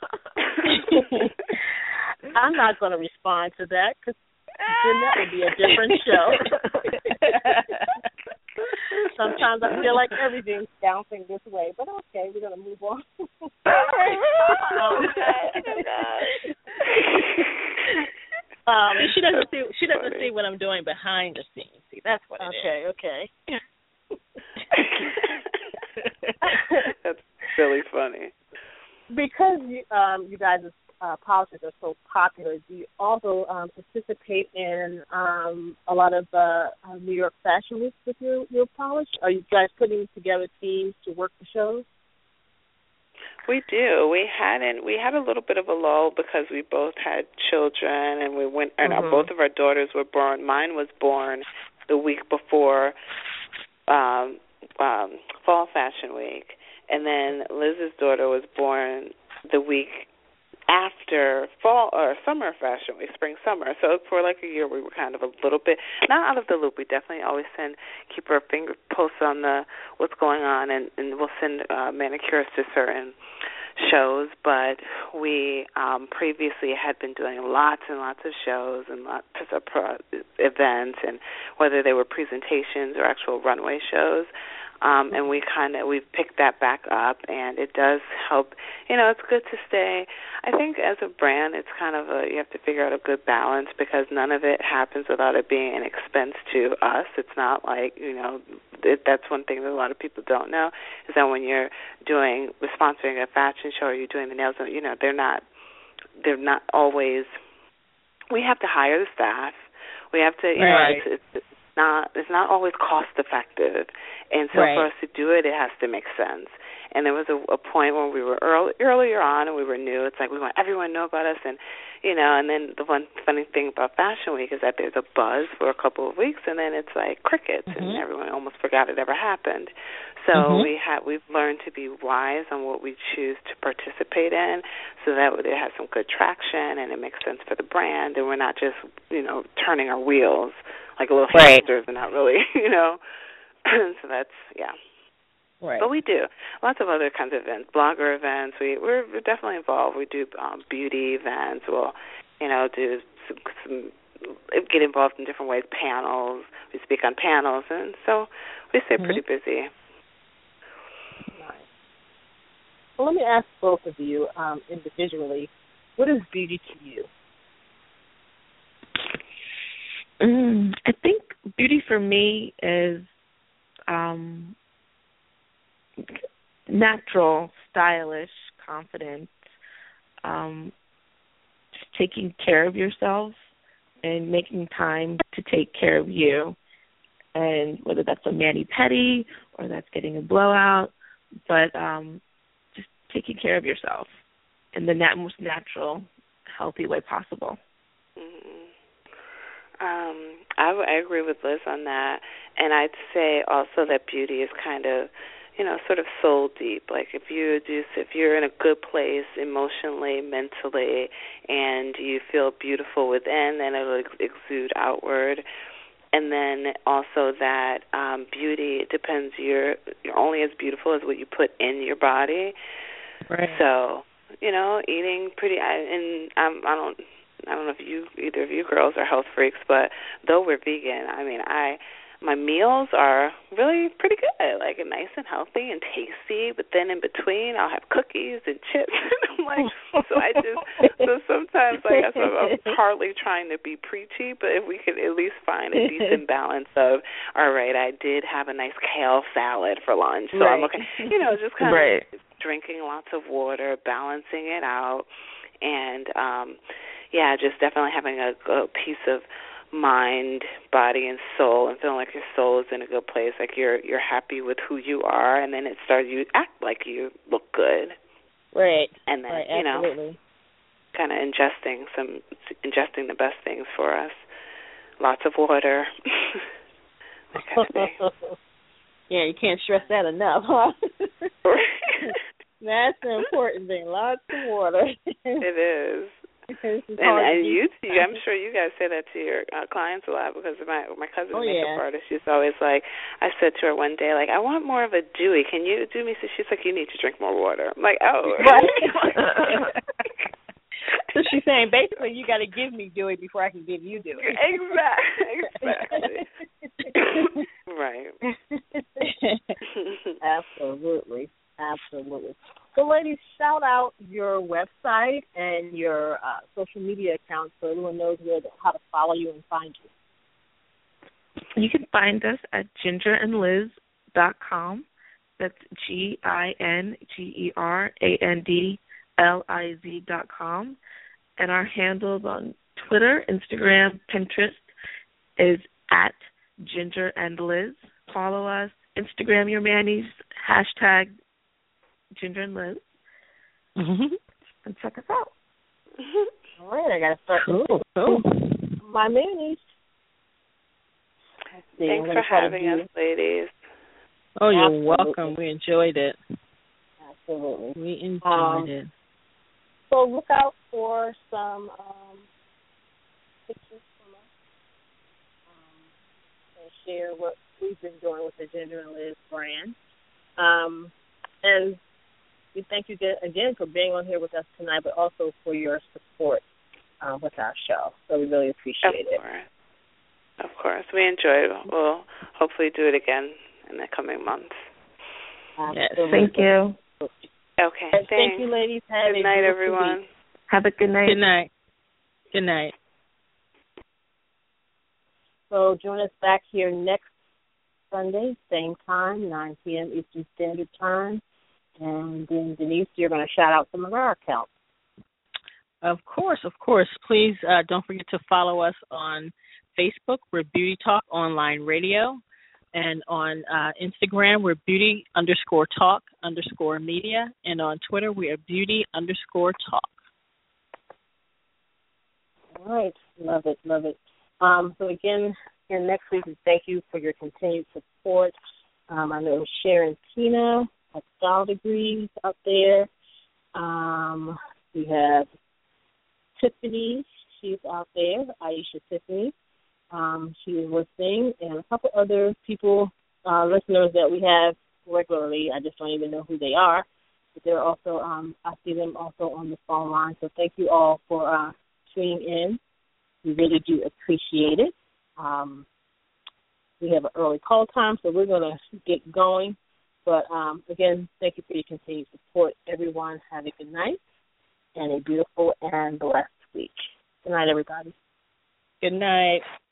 I'm not going to respond to that because then that would be a different show. Sometimes I feel like everything's bouncing this way, but okay, we're going to move on. um, she doesn't see. She doesn't see what I'm doing behind the scenes. See, that's what it okay, is. Okay. That's really funny. Because you, um, you guys' uh, policies are so popular, do you also um, participate in um, a lot of uh, uh, New York Fashion Weeks with your, your polish? Are you guys putting together teams to work the shows? We do. We hadn't. We had a little bit of a lull because we both had children, and we went. And mm-hmm. our, both of our daughters were born. Mine was born the week before um, um, Fall Fashion Week, and then Liz's daughter was born the week after fall or summer fashion week, spring summer. So for like a year, we were kind of a little bit not out of the loop. We definitely always send keep our finger pulse on the what's going on, and, and we'll send uh, manicurists to certain shows. But we um, previously had been doing lots and lots of shows and lots of pro- events, and whether they were presentations or actual runway shows. Um, and we kind of, we've picked that back up, and it does help. You know, it's good to stay. I think as a brand, it's kind of a, you have to figure out a good balance, because none of it happens without it being an expense to us. It's not like, you know, it, that's one thing that a lot of people don't know, is that when you're doing, sponsoring a fashion show or you're doing the nails, you know, they're not, they're not always, we have to hire the staff. We have to, you right. know, it's, it's, not it's not always cost effective, and so right. for us to do it, it has to make sense. And there was a, a point when we were early, earlier on and we were new. It's like we want everyone to know about us, and you know. And then the one funny thing about Fashion Week is that there's a buzz for a couple of weeks, and then it's like crickets, mm-hmm. and everyone almost forgot it ever happened. So mm-hmm. we have we've learned to be wise on what we choose to participate in, so that it has some good traction and it makes sense for the brand, and we're not just you know turning our wheels like little right. hamsters and not really, you know. So that's, yeah. Right. But we do. Lots of other kinds of events, blogger events. We, we're, we're definitely involved. We do um, beauty events. We'll, you know, do some, some, get involved in different ways, panels. We speak on panels. And so we stay mm-hmm. pretty busy. Nice. Well, let me ask both of you um, individually, what is beauty to you? Mm, I think beauty for me is um, natural, stylish, confident, um, just taking care of yourself and making time to take care of you. And whether that's a mani-pedi or that's getting a blowout, but um, just taking care of yourself in the nat- most natural, healthy way possible. Mm-hmm. Um, I, I agree with Liz on that, and I'd say also that beauty is kind of, you know, sort of soul deep. Like if you do, if you're in a good place emotionally, mentally, and you feel beautiful within, then it'll exude outward. And then also that um, beauty depends. You're you're only as beautiful as what you put in your body. Right. So, you know, eating pretty. I, and um, I don't. I don't know if you either of you girls are health freaks, but though we're vegan, I mean, I my meals are really pretty good, like nice and healthy and tasty. But then in between, I'll have cookies and chips. I'm like, so I just so sometimes I guess I'm, I'm partly trying to be preachy, but if we could at least find a decent balance of, all right, I did have a nice kale salad for lunch, so right. I'm okay. You know, just kind right. of drinking lots of water, balancing it out, and um, yeah, just definitely having a, a piece of mind, body, and soul, and feeling like your soul is in a good place, like you're you're happy with who you are, and then it starts you act like you look good, right? And then right, you know, absolutely. kind of ingesting some ingesting the best things for us, lots of water. That kind of thing. Yeah, you can't stress that enough, huh? That's the important thing. Lots of water. It is. And, and you, I'm sure you guys say that to your uh, clients a lot, because my my cousin's oh, a makeup yeah. artist. She's always like, I said to her one day, like, I want more of a dewy. Can you do me? So she's like, you need to drink more water. I'm like, oh. Right. So she's saying basically you got to give me dewy before I can give you dewy. Exactly. Exactly. Right. Absolutely. Absolutely. So, ladies, shout out your website and your uh, social media accounts so everyone knows where to, how to follow you and find you. You can find us at ginger and liz dot com. That's G I N G E R A N D L I Z dot com. And our handles on Twitter, Instagram, Pinterest is at Ginger and Liz. Follow us. Instagram your manis, hashtag Ginger and Liz, mm-hmm. and check us out. All right, I got to start. Cool, cool. My manis. Thanks for having us, ladies. Oh, you're Absolutely. welcome. We enjoyed it. Absolutely. We enjoyed um, it. So look out for some um, pictures from us um, and share what we've been doing with the Ginger and Liz brand. Um, and we thank you again for being on here with us tonight, but also for your support uh, with our show. So we really appreciate it. Of course. Of course. We enjoyed it. We'll hopefully do it again in the coming months. Yes. Thank you. Okay. Thank Thanks. you, ladies. Have good a night, everyone. Week. Have a good night. Good night. Good night. So join us back here next Sunday, same time, nine p.m. Eastern Standard Time. And then, Denise, you're going to shout out some of our accounts. Of course, of course. Please uh, don't forget to follow us on Facebook. We're Beauty Talk Online Radio. And on uh, Instagram, we're Beauty underscore Talk underscore Media. And on Twitter, we are Beauty underscore Talk. All right. Love it, love it. Um, so, again, here next week, thank you for your continued support. Um, I know Sharon Tina at Style Degrees out there. Um, we have Tiffany. She's out there, Aisha Tiffany. Um, she is listening, and a couple other people, uh, listeners that we have regularly. I just don't even know who they are. But they're also, um, I see them also on the phone line. So thank you all for uh, tuning in. We really do appreciate it. Um, we have an early call time, so we're going to get going. But, um, again, thank you for your continued support, everyone. Have a good night and a beautiful and blessed week. Good night, everybody. Good night.